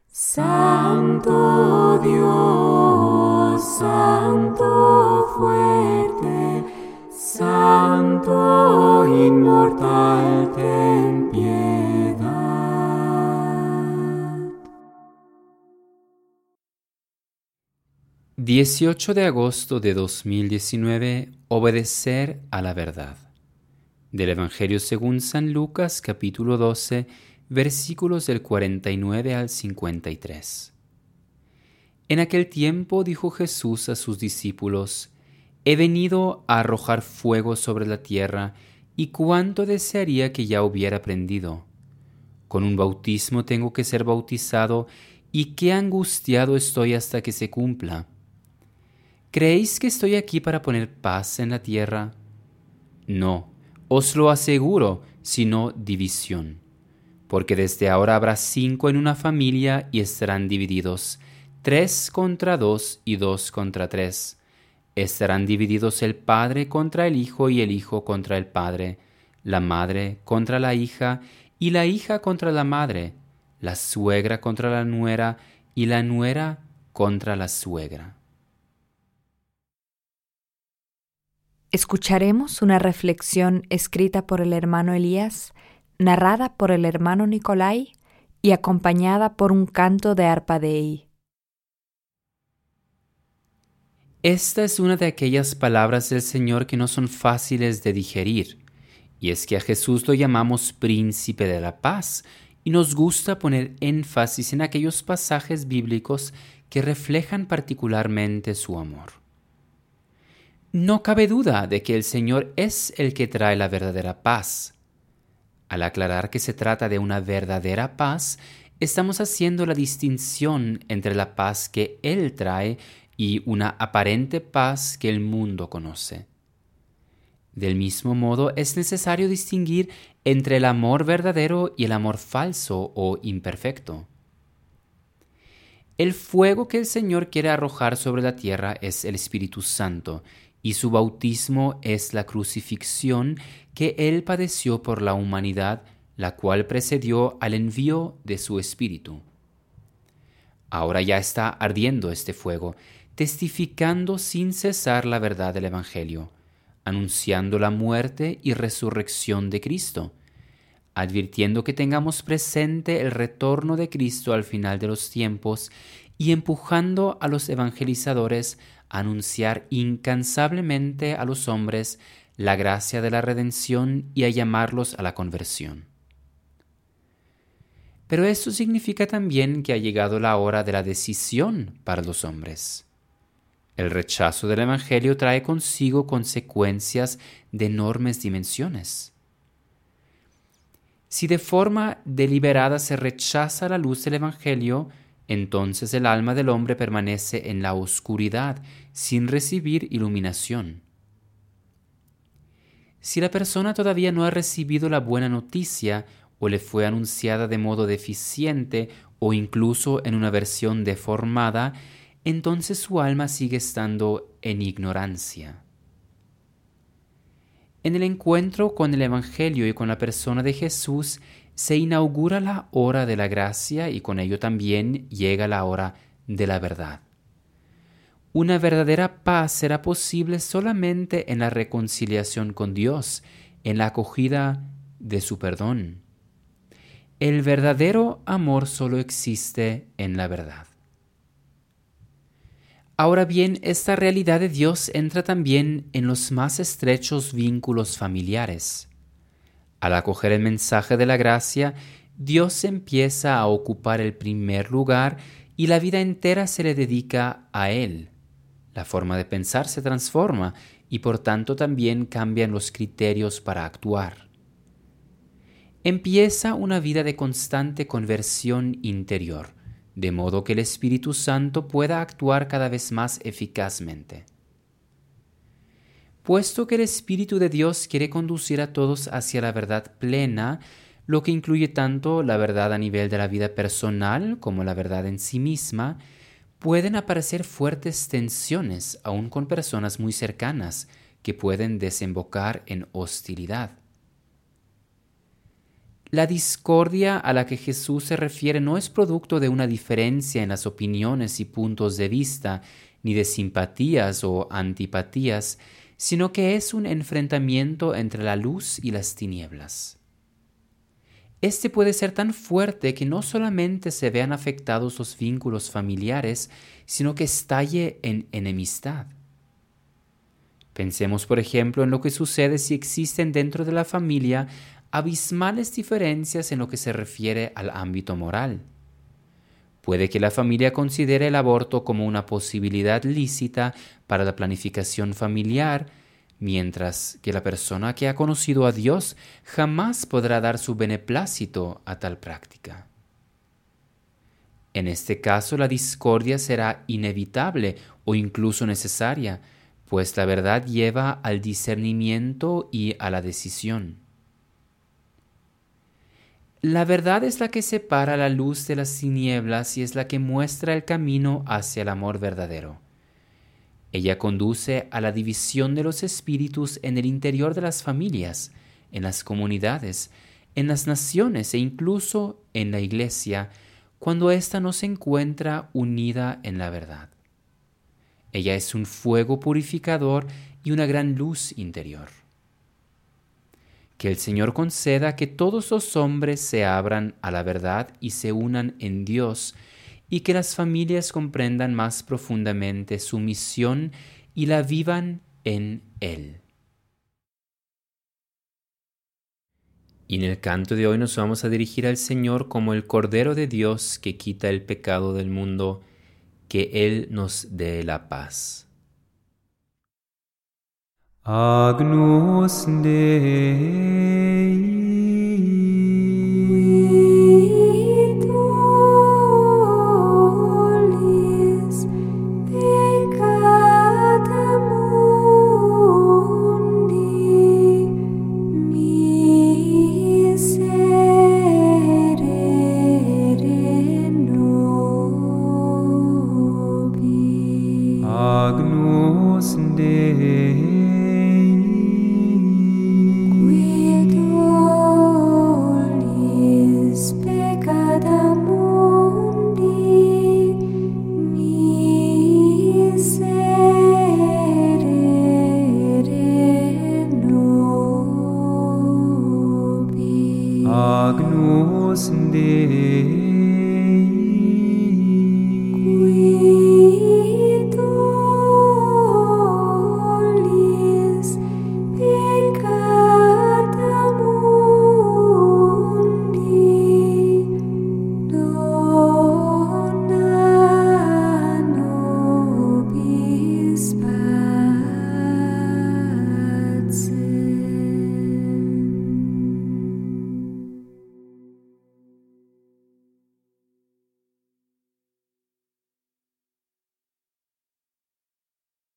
Santo Dios, Santo fuerte, Santo inmortal, ten piedad. 18 de agosto de 2019. Obedecer a la verdad. Del Evangelio según San Lucas, capítulo 12, versículos del 49 al 53. En aquel tiempo dijo Jesús a sus discípulos: He venido a arrojar fuego sobre la tierra, y cuánto desearía que ya hubiera prendido. Con un bautismo tengo que ser bautizado, y qué angustiado estoy hasta que se cumpla. ¿Creéis que estoy aquí para poner paz en la tierra? No, os lo aseguro, sino división. Porque desde ahora habrá 5 en una familia y estarán divididos, 3 contra 2 y 2 contra 3. Estarán divididos el padre contra el hijo y el hijo contra el padre, la madre contra la hija y la hija contra la madre, la suegra contra la nuera y la nuera contra la suegra. Escucharemos una reflexión escrita por el hermano Elías, narrada por el hermano Nicolai y acompañada por un canto de arpa Dei. Esta es una de aquellas palabras del Señor que no son fáciles de digerir, y es que a Jesús lo llamamos Príncipe de la Paz, y nos gusta poner énfasis en aquellos pasajes bíblicos que reflejan particularmente su amor. No cabe duda de que el Señor es el que trae la verdadera paz. Al aclarar que se trata de una verdadera paz, estamos haciendo la distinción entre la paz que Él trae y una aparente paz que el mundo conoce. Del mismo modo, es necesario distinguir entre el amor verdadero y el amor falso o imperfecto. El fuego que el Señor quiere arrojar sobre la tierra es el Espíritu Santo, y su bautismo es la crucifixión que Él padeció por la humanidad, la cual precedió al envío de su Espíritu. Ahora ya está ardiendo este fuego, testificando sin cesar la verdad del Evangelio, anunciando la muerte y resurrección de Cristo, advirtiendo que tengamos presente el retorno de Cristo al final de los tiempos y empujando a los evangelizadores a anunciar incansablemente a los hombres la gracia de la redención y a llamarlos a la conversión. Pero esto significa también que ha llegado la hora de la decisión para los hombres. El rechazo del Evangelio trae consigo consecuencias de enormes dimensiones. Si de forma deliberada se rechaza la luz del Evangelio, entonces el alma del hombre permanece en la oscuridad, sin recibir iluminación. Si la persona todavía no ha recibido la buena noticia, o le fue anunciada de modo deficiente, o incluso en una versión deformada, entonces su alma sigue estando en ignorancia. En el encuentro con el Evangelio y con la persona de Jesús se inaugura la hora de la gracia y con ello también llega la hora de la verdad. Una verdadera paz será posible solamente en la reconciliación con Dios, en la acogida de su perdón. El verdadero amor solo existe en la verdad. Ahora bien, esta realidad de Dios entra también en los más estrechos vínculos familiares. Al acoger el mensaje de la gracia, Dios empieza a ocupar el primer lugar y la vida entera se le dedica a Él. La forma de pensar se transforma y por tanto también cambian los criterios para actuar. Empieza una vida de constante conversión interior, de modo que el Espíritu Santo pueda actuar cada vez más eficazmente. Puesto que el Espíritu de Dios quiere conducir a todos hacia la verdad plena, lo que incluye tanto la verdad a nivel de la vida personal como la verdad en sí misma, pueden aparecer fuertes tensiones aún con personas muy cercanas que pueden desembocar en hostilidad. La discordia a la que Jesús se refiere no es producto de una diferencia en las opiniones y puntos de vista, ni de simpatías o antipatías, sino que es un enfrentamiento entre la luz y las tinieblas. Este puede ser tan fuerte que no solamente se vean afectados los vínculos familiares, sino que estalle en enemistad. Pensemos, por ejemplo, en lo que sucede si existen dentro de la familia abismales diferencias en lo que se refiere al ámbito moral. Puede que la familia considere el aborto como una posibilidad lícita para la planificación familiar, mientras que la persona que ha conocido a Dios jamás podrá dar su beneplácito a tal práctica. En este caso, la discordia será inevitable o incluso necesaria, pues la verdad lleva al discernimiento y a la decisión. La verdad es la que separa la luz de las tinieblas y es la que muestra el camino hacia el amor verdadero. Ella conduce a la división de los espíritus en el interior de las familias, en las comunidades, en las naciones e incluso en la Iglesia, cuando ésta no se encuentra unida en la verdad. Ella es un fuego purificador y una gran luz interior. Que el Señor conceda que todos los hombres se abran a la verdad y se unan en Dios, y que las familias comprendan más profundamente su misión y la vivan en Él. Y en el canto de hoy nos vamos a dirigir al Señor como el Cordero de Dios que quita el pecado del mundo, que Él nos dé la paz. Agnus Dei